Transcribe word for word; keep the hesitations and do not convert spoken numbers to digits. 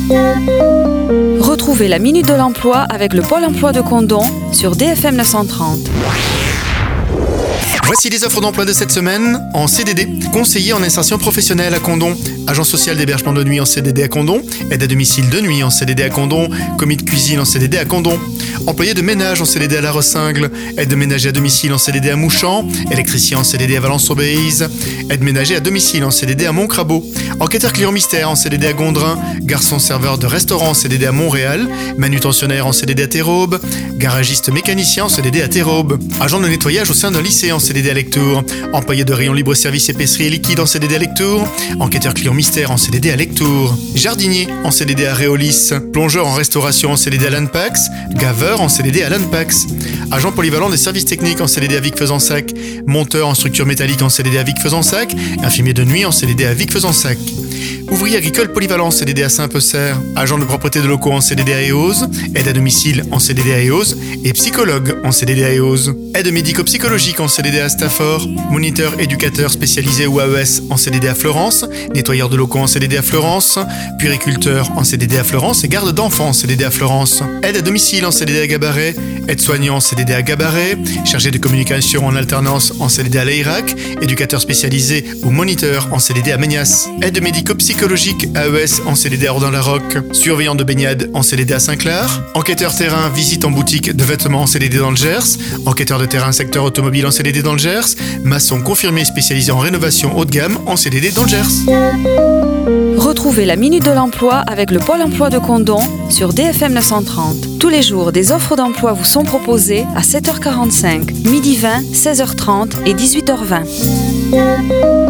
Retrouvez la Minute de l'Emploi avec le Pôle emploi de Condom sur D F M neuf cent trente. Voici les offres d'emploi de cette semaine en C D D. Conseiller en insertion professionnelle à Condom, agent social d'hébergement de nuit en C D D à Condom, aide à domicile de nuit en C D D à Condom, commis de cuisine en C D D à Condom, employé de ménage en C D D à La Ressingle, aide de ménager à domicile en C D D à Mouchamp, électricien en C D D à Valence-Aubéise, aide ménager à domicile en C D D à Montcrabeau, enquêteur client mystère en C D D à Gondrin, garçon serveur de restaurant en C D D à Montréal, manutentionnaire en C D D à Terraube, garagiste mécanicien en C D D à Terraube, agent de nettoyage au sein d'un lycée en C D D à Lectoure, employé de rayon libre-service épicerie et liquide en C D D à Lectoure, enquêteur client mystère en C D D à Lectoure, jardinier en C D D à Réolis, plongeur en restauration en C D D à l'Anpax, gaveur en C D D à l'Anpax, agent polyvalent des services techniques en C D D à Vic-Fezensac, monteur en structure métallique en C D D à Vic-Fezensac, infirmier de nuit en C D D à Vic-Fezensac. Ouvrier agricole polyvalent en C D D à Saint-Peusser, agent de propreté de locaux en C D D à Eauze, aide à domicile en C D D à Eauze et psychologue en C D D à Eauze. Aide médico-psychologique en C D D à Stafford, moniteur éducateur spécialisé ou A E S en C D D à Florence, nettoyeur de locaux en C D D à Florence, puériculteur en C D D à Florence et garde d'enfants en C D D à Florence. Aide à domicile en C D D à Gabaret, aide-soignant en C D D à Gabaret, chargé de communication en alternance en C D D à l'Airac, éducateur spécialisé ou moniteur en C D D à Magnas. Aide médico-psychologique A E S en C D D à Ordin-la-Roque, surveillant de baignade en C D D à Saint-Clair, enquêteur terrain visite en boutique de vêtements en C D D dans le Gers, enquêteur de terrain secteur automobile en C D D dans le Gers, maçon confirmé spécialisé en rénovation haut de gamme en C D D dans le Gers. Retrouvez la Minute de l'Emploi avec le Pôle emploi de Condom sur D F M neuf cent trente. Tous les jours, des offres d'emploi vous sont proposées à sept heures quarante-cinq, midi vingt, seize heures trente et dix-huit heures vingt.